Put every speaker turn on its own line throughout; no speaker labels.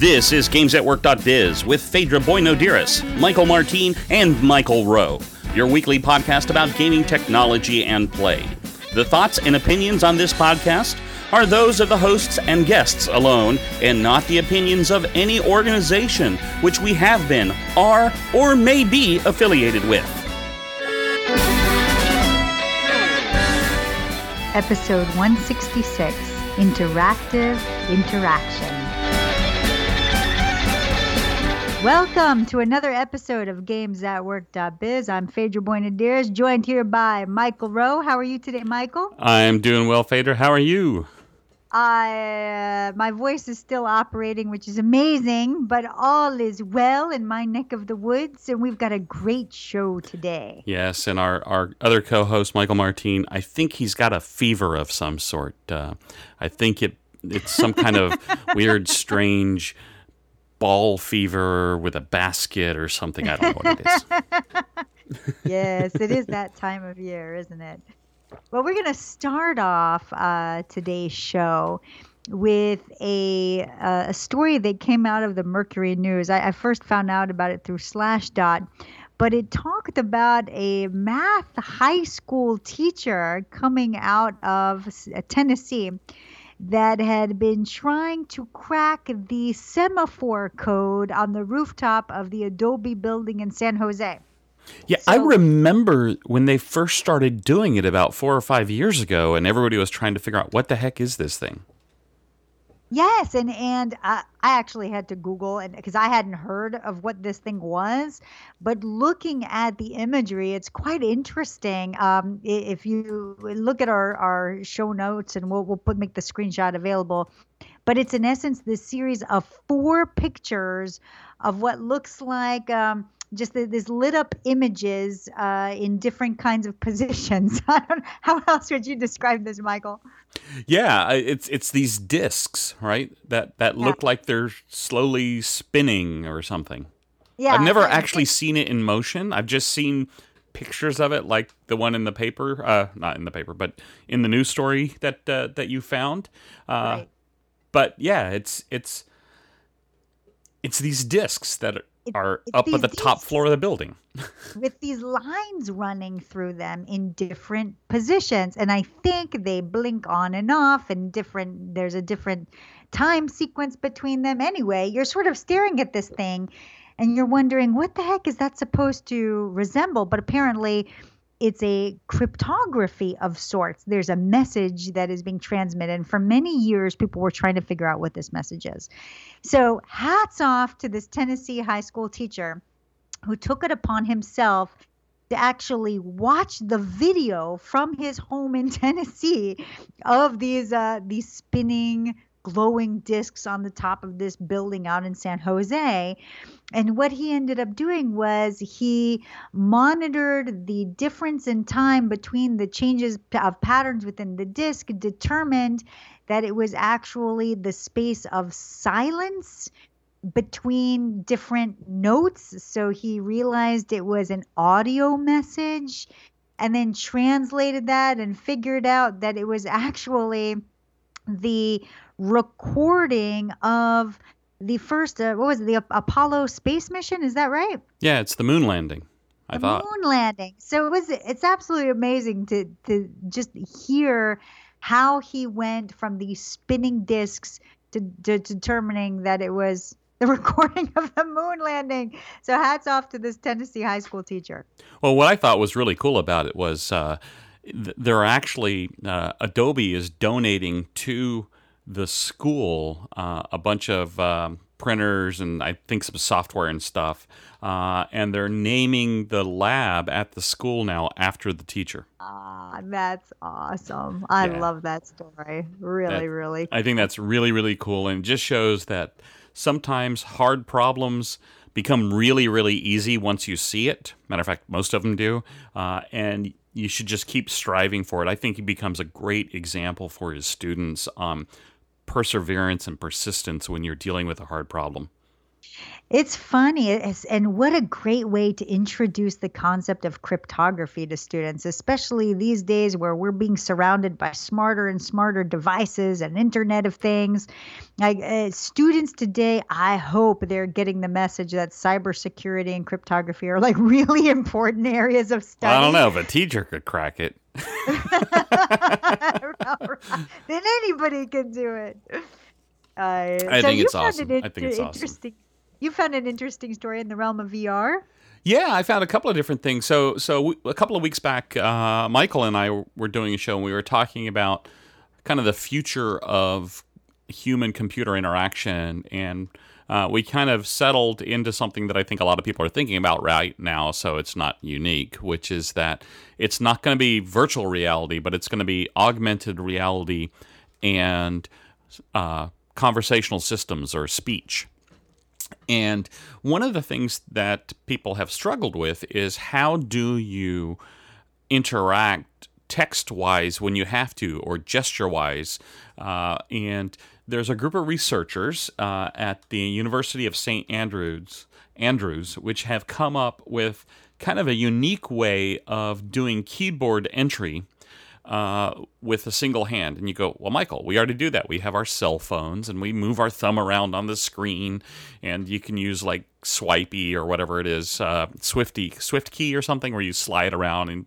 This is GamesAtWork.biz with Phaedra Boinodiris, Michael Martin, and Michael Rowe, your weekly podcast about gaming technology and play. The thoughts and opinions on this podcast are those of the hosts and guests alone, and not the opinions of any organization which we have been, are, or may be affiliated with.
Episode 166, Interactive Interaction. Welcome to another episode of GamesAtWork.biz. I'm Phaedra Boinodiris, joined here by Michael Rowe. How are you today, Michael?
I'm doing well, Phaedra. How are you?
My voice is still operating, which is amazing, but all is well in my neck of the woods, and we've got a great show today.
Yes, and our other co-host, Michael Martin, I think he's got a fever of some sort. I think it's some kind of weird, strange ball fever with a basket or something. I don't know what it is.
Yes, it is that time of year, isn't it? Well, we're going to start off today's show with a story that came out of the Mercury News. I first found out about it through Slashdot, but it talked about a math high school teacher coming out of Tennessee that had been trying to crack the semaphore code on the rooftop of the Adobe building in San Jose.
Yeah, I remember when they first started doing it about 4 or 5 years ago, and everybody was trying to figure out what the heck is this thing.
Yes, and I actually had to Google, because I hadn't heard of what this thing was, but looking at the imagery, it's quite interesting. If you look at our show notes, and we'll make the screenshot available, but it's in essence this series of 4 pictures of what looks like just these lit up images in different kinds of positions. How else would you describe this, Michael?
Yeah, it's these discs, right? That look like they're slowly spinning or something.
Yeah,
I've never actually seen it in motion. I've just seen pictures of it, like the one in the paper, not in the paper, but in the news story that you found.
Right.
But yeah, it's these discs that are up at the top floor of the building.
With these lines running through them in different positions. And I think they blink on and off, and there's a different time sequence between them. Anyway, you're sort of staring at this thing and you're wondering, what the heck is that supposed to resemble? But apparently it's a cryptography of sorts. There's a message that is being transmitted. And for many years, people were trying to figure out what this message is. So hats off to this Tennessee high school teacher who took it upon himself to actually watch the video from his home in Tennessee of these spinning, glowing discs on the top of this building out in San Jose. And what he ended up doing was he monitored the difference in time between the changes of patterns within the disc, determined that it was actually the space of silence between different notes. So he realized it was an audio message, and then translated that and figured out that it was actually the recording of the first, the Apollo space mission? Is that right?
Yeah, it's the moon landing. I thought
moon landing. So it's absolutely amazing to just hear how he went from these spinning discs to determining that it was the recording of the moon landing. So hats off to this Tennessee high school teacher.
Well, what I thought was really cool about it was there are actually Adobe is donating to the school a bunch of printers and I think some software and stuff, and they're naming the lab at the school now after the teacher.
That's awesome. I love that story. Really.
I think that's really, really cool, and it just shows that sometimes hard problems become really, really easy once you see it. Matter of fact, most of them do, and you should just keep striving for it. I think he becomes a great example for his students on perseverance and persistence when you're dealing with a hard problem.
It's funny, and what a great way to introduce the concept of cryptography to students, especially these days where we're being surrounded by smarter and smarter devices and Internet of Things. Like students today, I hope they're getting the message that cybersecurity and cryptography are like really important areas of
Well, I don't
study.
know if a teacher could crack it.
Then anybody can do it.
I
So
think
you
it's
found
awesome.
it
I think it's awesome.
interesting. You found an interesting story in the realm of VR.
Yeah, I found a couple of different things. A couple of weeks back, Michael and I were doing a show, and we were talking about kind of the future of human-computer interaction, and we kind of settled into something that I think a lot of people are thinking about right now, so it's not unique, which is that it's not going to be virtual reality, but it's going to be augmented reality and conversational systems or speech. And one of the things that people have struggled with is how do you interact text-wise when you have to, or gesture-wise. And there's a group of researchers at the University of St. Andrews, which have come up with kind of a unique way of doing keyboard entry with a single hand. And you go, well, Michael, we already do that. We have our cell phones and we move our thumb around on the screen, and you can use like Swipey or whatever it is, Swift key or something, where you slide around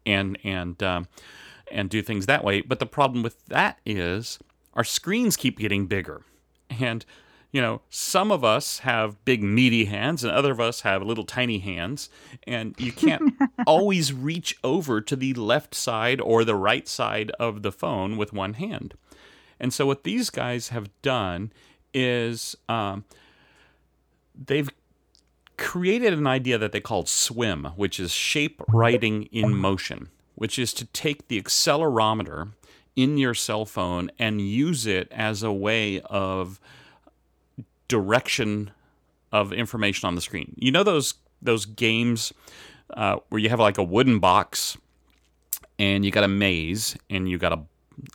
and do things that way. But the problem with that is our screens keep getting bigger. And some of us have big meaty hands and other of us have little tiny hands, and you can't always reach over to the left side or the right side of the phone with one hand. And so what these guys have done is they've created an idea that they called SWIM, which is shape writing in motion, which is to take the accelerometer in your cell phone and use it as a way of direction of information on the screen. You know those games where you have like a wooden box and you got a maze and you got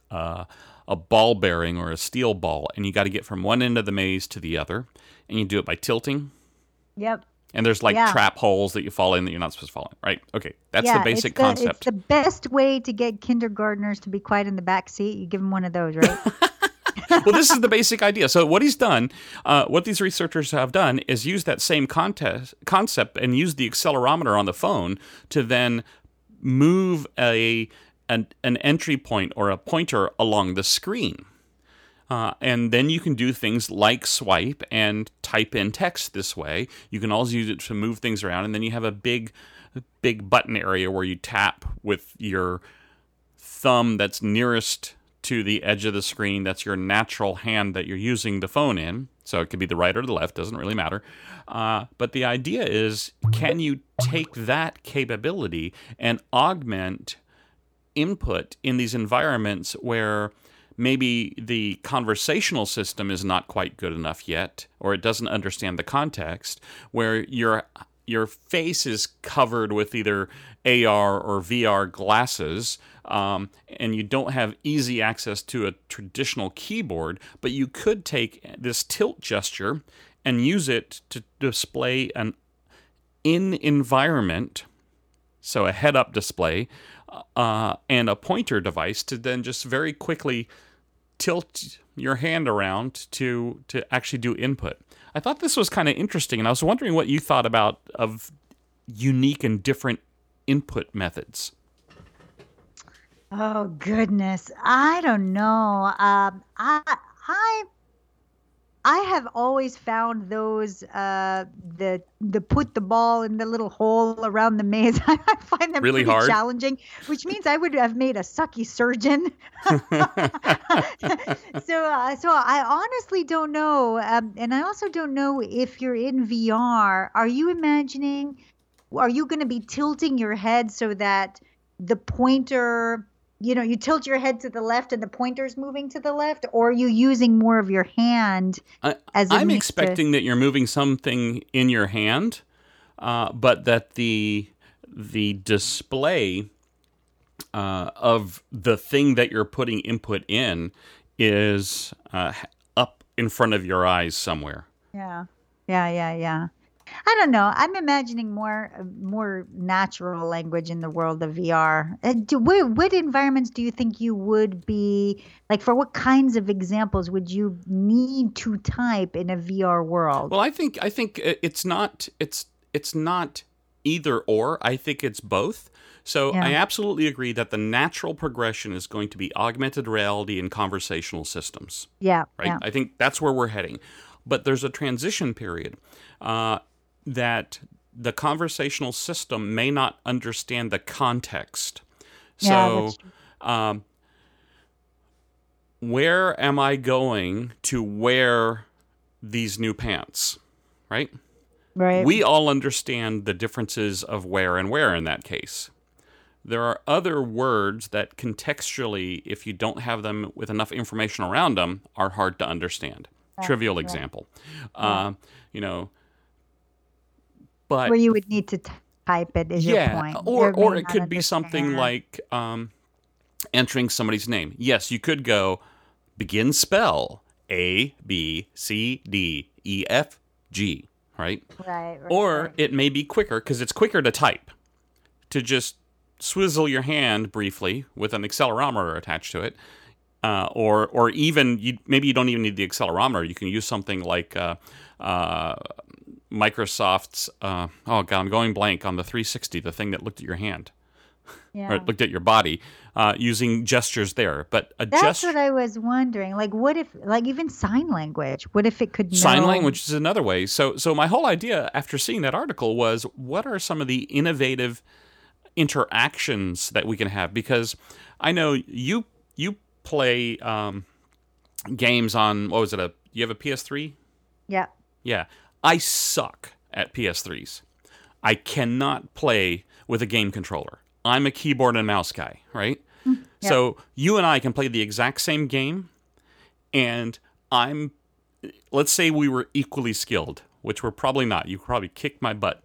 a ball bearing or a steel ball, and you got to get from one end of the maze to the other, and you do it by tilting.
Yep.
And there's like
Yeah.
trap holes that you fall in that you're not supposed to fall in, right? Okay, that's
Yeah,
the basic
it's
concept.
the best way to get kindergartners to be quiet in the back seat. You give them one of those, right?
Well, this is the basic idea. So what he's done, what these researchers have done is use that same concept and use the accelerometer on the phone to then move an entry point or a pointer along the screen. And then you can do things like swipe and type in text this way. You can also use it to move things around, and then you have a big button area where you tap with your thumb that's nearest to the edge of the screen. That's your natural hand that you're using the phone in. So it could be the right or the left, doesn't really matter. But the idea is, can you take that capability and augment input in these environments where maybe the conversational system is not quite good enough yet, or it doesn't understand the context, where your face is covered with either AR or VR glasses, and you don't have easy access to a traditional keyboard, but you could take this tilt gesture and use it to display an in-environment, so a head-up display, and a pointer device to then just very quickly tilt your hand around to actually do input. I thought this was kind of interesting, and I was wondering what you thought of unique and different input methods.
Oh goodness, I don't know. I have always found those the put the ball in the little hole around the maze. I find them
Really
pretty
hard?
challenging, which means I would have made a sucky surgeon. So I honestly don't know, and I also don't know if you're in VR. Are you imagining? Are you going to be tilting your head so that the pointer? You tilt your head to the left and the pointer's moving to the left, or are you using more of your hand as a
I'm
means to-
expecting that you're moving something in your hand, but that the display of the thing that you're putting input in is up in front of your eyes somewhere.
Yeah. Yeah. I don't know. I'm imagining more natural language in the world of VR. What environments do you think you would be like? For what kinds of examples would you need to type in a VR world?
Well, I think it's not either or. I think it's both. So I
Yeah,
absolutely agree that the natural progression is going to be augmented reality and conversational systems.
yeah,
Right?
yeah,
I think that's where we're heading. But there's a transition period that the conversational system may not understand the context.
yeah.
So,
That's true.
where am I going to wear these new pants? Right?
Right.
We all understand the differences of where and where in that case. There are other words that contextually, if you don't have them with enough information around them, are hard to understand. Trivial
Right.
example.
Yeah.
You know, but
Where you would need to type it is your
yeah,
point.
or
They may
it
not
could be something
understand.
like entering somebody's name. Yes, you could go begin spell A B C D E F G, right?
Right.
Or
Right.
it may be quicker because it's quicker to type, to just swizzle your hand briefly with an accelerometer attached to it, or even maybe you don't even need the accelerometer. You can use something like Microsoft's. Oh God, I'm going blank on the 360, the thing that looked at your hand or
Yeah.
looked at your body, using gestures there. But a
That's
gesture.
what I was wondering. Like, what if, like, even sign language? What if it could
Sign
know?
language is another way. So my whole idea after seeing that article was, what are some of the innovative interactions that we can have? Because I know you play games on, what was it? You have a PS3?
Yeah.
Yeah. I suck at PS3s. I cannot play with a game controller. I'm a keyboard and mouse guy, right?
Yeah.
So you and I can play the exact same game, and let's say we were equally skilled, which we're probably not. You probably kick my butt.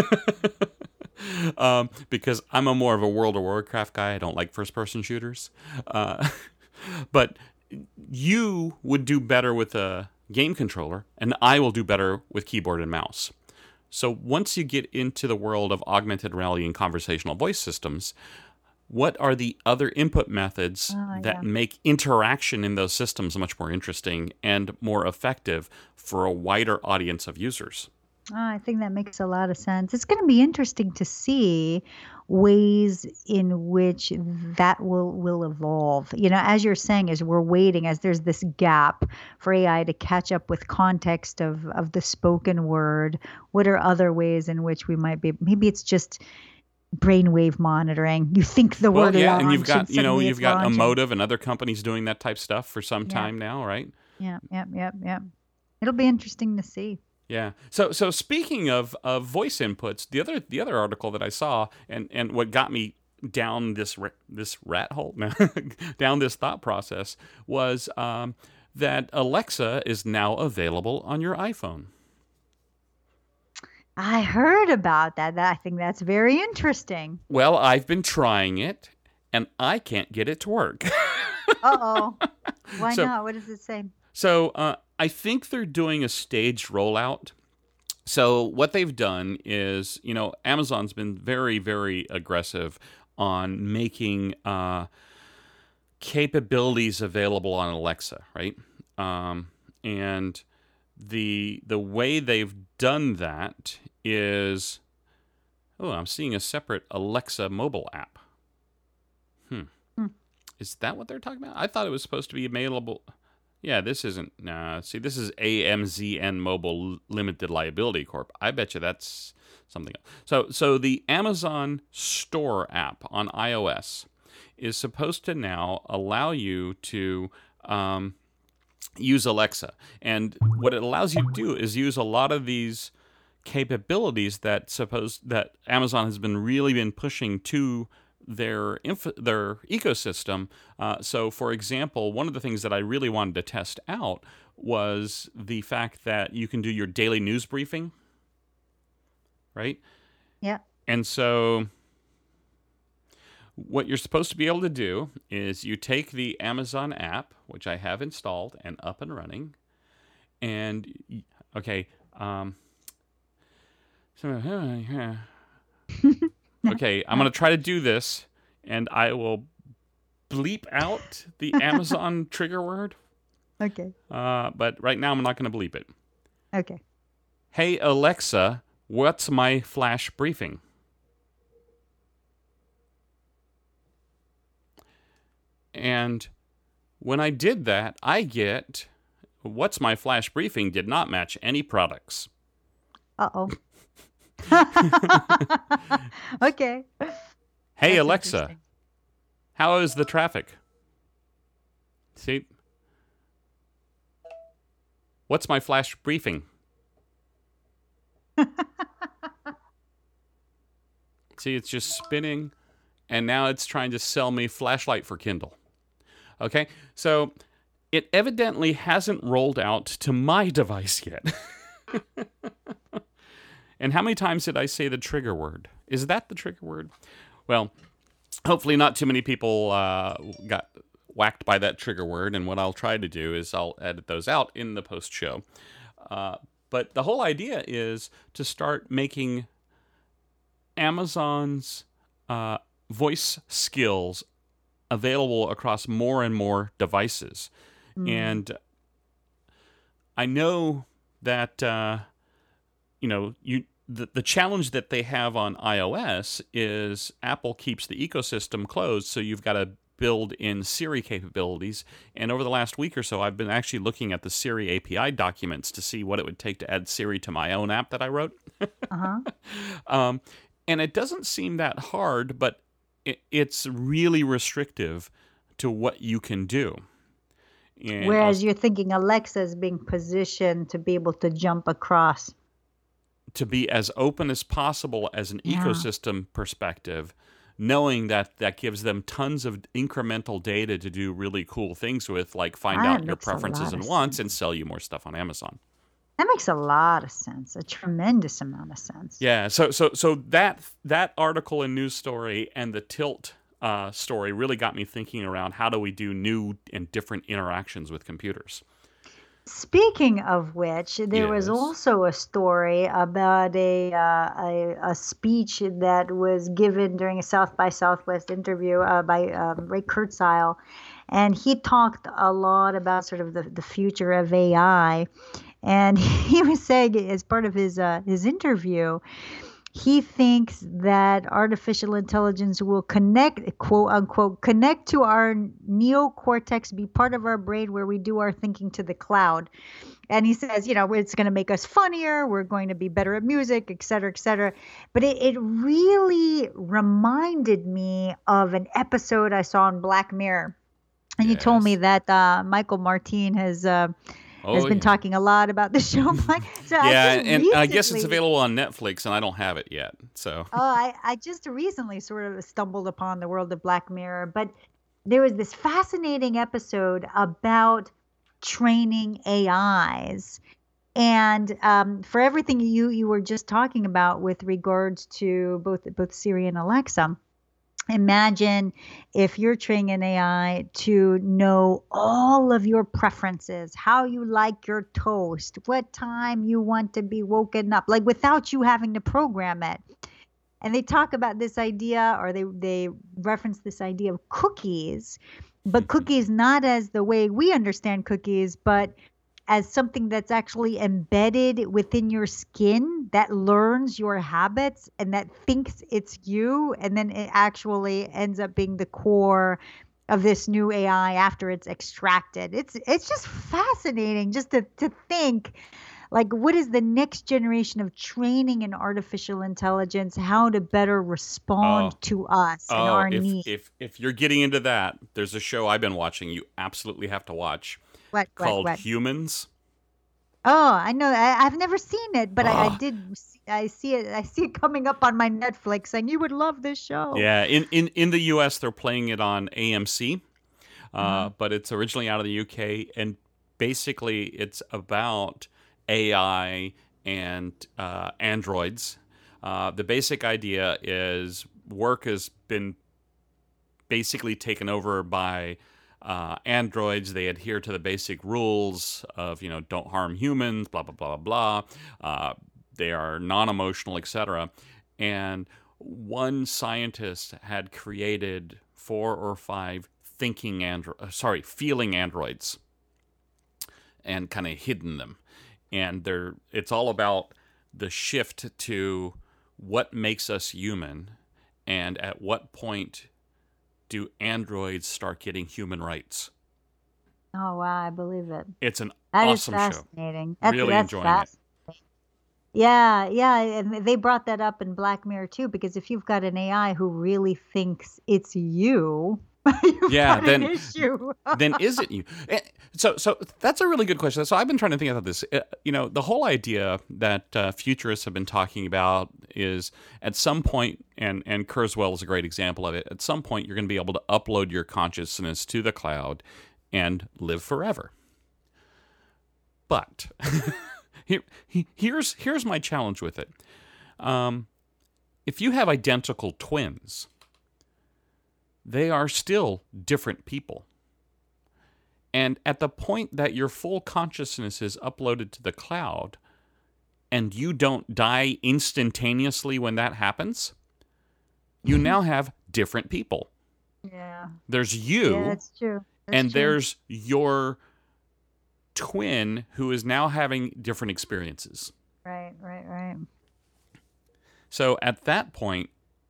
Because I'm more of a World of Warcraft guy. I don't like first-person shooters. But you would do better with a game controller, and I will do better with keyboard and mouse. So once you get into the world of augmented reality and conversational voice systems, what are the other input methods that
Yeah.
make interaction in those systems much more interesting and more effective for a wider audience of users?
Oh, I think that makes a lot of sense. It's going to be interesting to see ways in which that will evolve. You know, as you're saying, as we're waiting, as there's this gap for AI to catch up with context of the spoken word, what are other ways in which we might be? Maybe it's just brainwave monitoring. You think the
Well,
word
yeah, and
launch, suddenly
you've
it's
got
launching.
Emotive and other companies doing that type stuff for some
Yeah,
time now, right?
yeah. It'll be interesting to see.
Yeah. So speaking of voice inputs, the other article that I saw, and what got me down this rat hole, down this thought process, was that Alexa is now available on your iPhone.
I heard about that. I think that's very interesting.
Well, I've been trying it, and I can't get it to work.
Uh-oh. Why
So-
not? What does it say?
So I think they're doing a staged rollout. So what they've done is, Amazon's been very, very aggressive on making capabilities available on Alexa, right? And the way they've done that is, I'm seeing a separate Alexa mobile app.
Hmm.
Is that what they're talking about? I thought it was supposed to be available. Yeah, this isn't. See, this is AMZN Mobile Limited Liability Corp. I bet you that's something else. So the Amazon Store app on iOS is supposed to now allow you to use Alexa. And what it allows you to do is use a lot of these capabilities that Amazon has really been pushing to their ecosystem. So, for example, one of the things that I really wanted to test out was the fact that you can do your daily news briefing, right?
Yeah.
And so what you're supposed to be able to do is you take the Amazon app, which I have installed and up and running, and, okay, Okay, I'm going to try to do this, and I will bleep out the Amazon trigger word.
Okay.
But right now, I'm not going to bleep it.
Okay.
Hey, Alexa, what's my flash briefing? And when I did that, I get what's my flash briefing did not match any products.
Uh-oh. Okay.
Hey,
That's
Alexa, how is the traffic? See? What's my flash briefing? See, it's just spinning, and now it's trying to sell me flashlight for Kindle. Okay, so it evidently hasn't rolled out to my device yet. And how many times did I say the trigger word? Is that the trigger word? Well, hopefully not too many people got whacked by that trigger word, and what I'll try to do is I'll edit those out in the post-show. But the whole idea is to start making Amazon's voice skills available across more and more devices. And I know that the challenge that they have on iOS is Apple keeps the ecosystem closed, so you've got to build in Siri capabilities. And over the last week or so, I've been actually looking at the Siri API documents to see what it would take to add Siri to my own app that I wrote. And it doesn't seem that hard, but it's really restrictive to what you can do. And
whereas you're thinking Alexa is being positioned to be able to jump across.
To be as open as possible as an ecosystem perspective, knowing that that gives them tons of incremental data to do really cool things with, like find out your preferences and wants and sell you more stuff on Amazon.
That makes a lot of sense, a tremendous amount of sense.
Yeah, so that article and news story and the Tilt story really got me thinking around how do we do new and different interactions with computers.
Speaking of which, there was also a story about a speech that was given during a South by Southwest interview by Ray Kurzweil, and he talked a lot about sort of the future of AI, and he was saying as part of his interview, he thinks that artificial intelligence will connect, quote unquote, connect to our neocortex, be part of our brain where we do our thinking to the cloud. And he says, it's going to make us funnier. We're going to be better at music, et cetera, et cetera. But it really reminded me of an episode I saw on Black Mirror. And you told me that Michael Martin has been talking a lot about the show. So
I guess it's available on Netflix, and I don't have it yet. So
I just recently sort of stumbled upon the world of Black Mirror, but there was this fascinating episode about training AIs. And for everything you were just talking about with regards to both Siri and Alexa, imagine if you're training an AI to know all of your preferences, how you like your toast, what time you want to be woken up, like without you having to program it. And they talk about this idea, or they reference this idea of cookies, but cookies not as the way we understand cookies, but as something that's actually embedded within your skin that learns your habits and that thinks it's you, and then it actually ends up being the core of this new AI after it's extracted. It's just fascinating just to think, like, what is the next generation of training in artificial intelligence, how to better respond to us and our needs.
If you're getting into that, there's a show I've been watching you absolutely have to watch. Called Humans.
Oh, I know. I've never seen it, but I did. I see it. I see it coming up on my Netflix, and you would love this show.
Yeah, in the U.S. they're playing it on AMC, but it's originally out of the UK, and basically it's about AI and androids. The basic idea is work has been basically taken over by androids. They adhere to the basic rules of, don't harm humans, blah, blah, blah, blah, blah. They are non-emotional, etc. And one scientist had created 4 or 5 feeling androids and kind of hidden them. And it's all about the shift to what makes us human, and at what point do androids start getting human rights.
Oh, wow, I believe it.
It's an
That is
awesome show.
fascinating.
Really enjoying it.
Yeah, and they brought that up in Black Mirror too, because if you've got an AI who really thinks it's you, you've got an issue.
Then is it you? So that's a really good question. So I've been trying to think about this. The whole idea that futurists have been talking about is at some point, and Kurzweil is a great example of it, at some point you're going to be able to upload your consciousness to the cloud and live forever. But here's my challenge with it. If you have identical twins, they are still different people. And at the point that your full consciousness is uploaded to the cloud and you don't die instantaneously when that happens, you now have different people.
Yeah.
There's you.
Yeah, that's true.
There's your twin who is now having different experiences.
Right.
So at that point,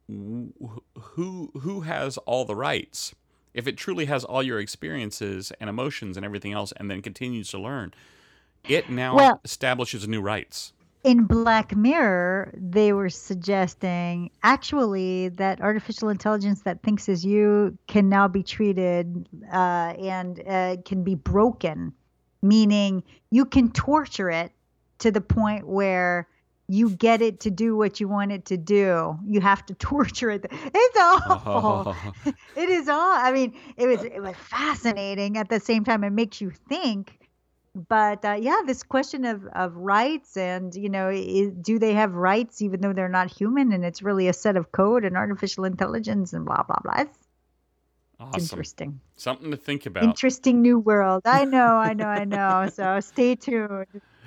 who has all the rights? If it truly has all your experiences and emotions and everything else, and then continues to learn, it now establishes new rights.
In Black Mirror, they were suggesting actually that artificial intelligence that thinks as you can now be treated and can be broken, meaning you can torture it to the point where you get it to do what you want it to do. You have to torture it. It's awful. It is all. I mean, it was fascinating. At the same time, it makes you think. But this question of rights and, do they have rights even though they're not human? And it's really a set of code and artificial intelligence and blah, blah, blah. It's interesting.
Something to think about.
Interesting new world. I know. So stay tuned.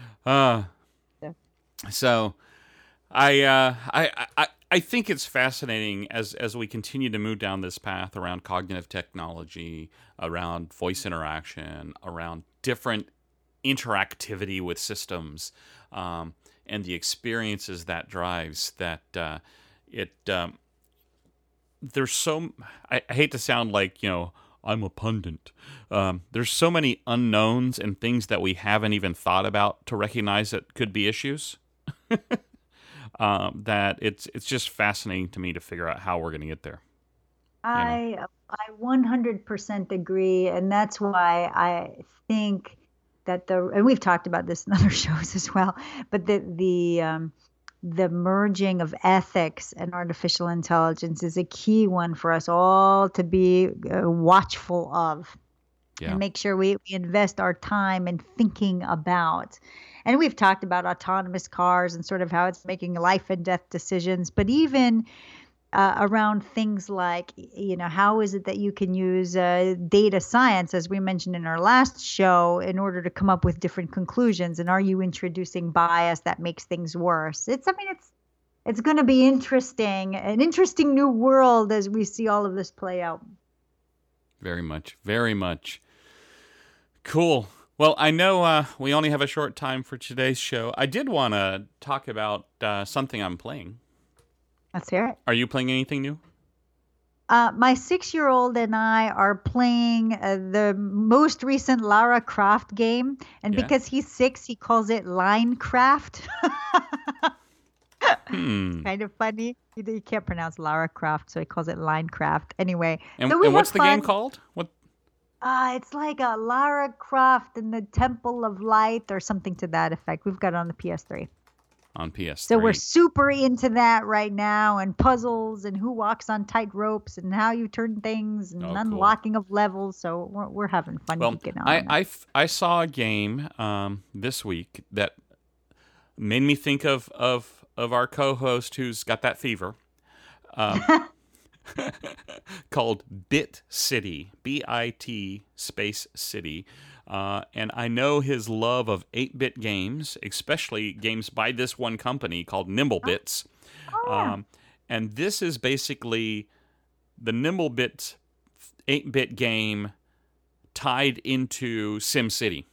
So I think it's fascinating as we continue to move down this path around cognitive technology, around voice interaction, around different interactivity with systems, and the experiences that drives, that there's so, I hate to sound like, I'm a pundit. There's so many unknowns and things that we haven't even thought about to recognize that could be issues. That it's just fascinating to me to figure out how we're going to get there.
I 100% agree, and that's why I think that and we've talked about this in other shows as well, but the merging of ethics and artificial intelligence is a key one for us all to be watchful of. Yeah. And make sure we invest our time in thinking about. And we've talked about autonomous cars and sort of how it's making life and death decisions, but even around things like, how is it that you can use data science, as we mentioned in our last show, in order to come up with different conclusions? And are you introducing bias that makes things worse? It's going to be interesting, an interesting new world as we see all of this play out.
Very much, very much. Cool. Well, I know we only have a short time for today's show. I did want to talk about something I'm playing.
Let's hear it.
Are you playing anything new?
My 6-year-old and I are playing the most recent Lara Croft game. And because he's 6, he calls it Linecraft. Kind of funny. You can't pronounce Lara Croft, so he calls it Linecraft. Anyway.
And what's the game called? What?
It's like a Lara Croft in the Temple of Light or something to that effect. We've got it on the PS3.
On PS3.
So we're super into that right now, and puzzles and who walks on tight ropes and how you turn things and unlocking of levels. So we're having fun.
Well, I saw a game this week that made me think of our co-host who's got that fever. called Bit City, BIT space City. And I know his love of 8-bit games, especially games by this one company called Nimblebits. And this is basically the Nimblebits 8-bit game tied into SimCity.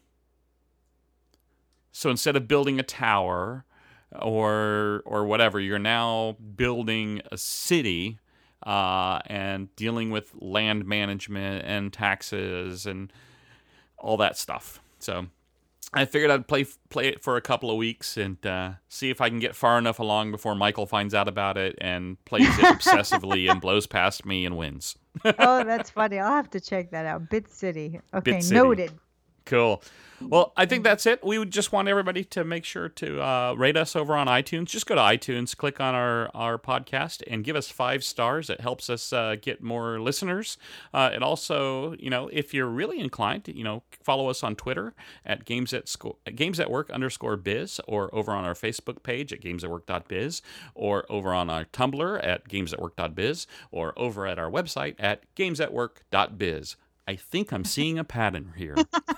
So instead of building a tower or whatever, you're now building a city and dealing with land management and taxes and all that stuff. So I figured I'd play it for a couple of weeks and see if I can get far enough along before Michael finds out about it and plays it obsessively and blows past me and wins.
Oh, that's funny. I'll have to check that out. Bit City. Okay,
Bit City.
Noted.
Cool. Well, I think that's it. We would just want everybody to make sure to rate us over on iTunes. Just go to iTunes, click on our podcast, and give us 5 stars. It helps us get more listeners. It also, if you're really inclined, follow us on Twitter at gamesatwork_biz, or over on our Facebook page at gamesatwork.biz, or over on our Tumblr at gamesatwork.biz, or over at our website at gamesatwork.biz. I think I'm seeing a pattern here.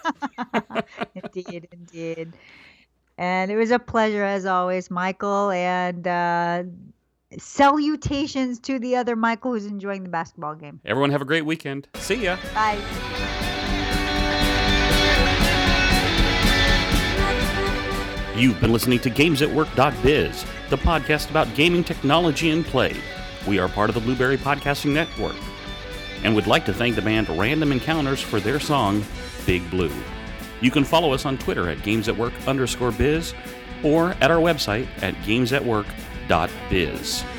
Indeed. And it was a pleasure as always, Michael. And salutations to the other Michael who's enjoying the basketball game.
Everyone have a great weekend. See ya.
Bye.
You've been listening to GamesAtWork.biz, the podcast about gaming technology and play. We are part of the Blueberry Podcasting Network, and would like to thank the band Random Encounters for their song, Big Blue. You can follow us on Twitter at GamesAtWork_biz, or at our website at GamesAtWork.biz.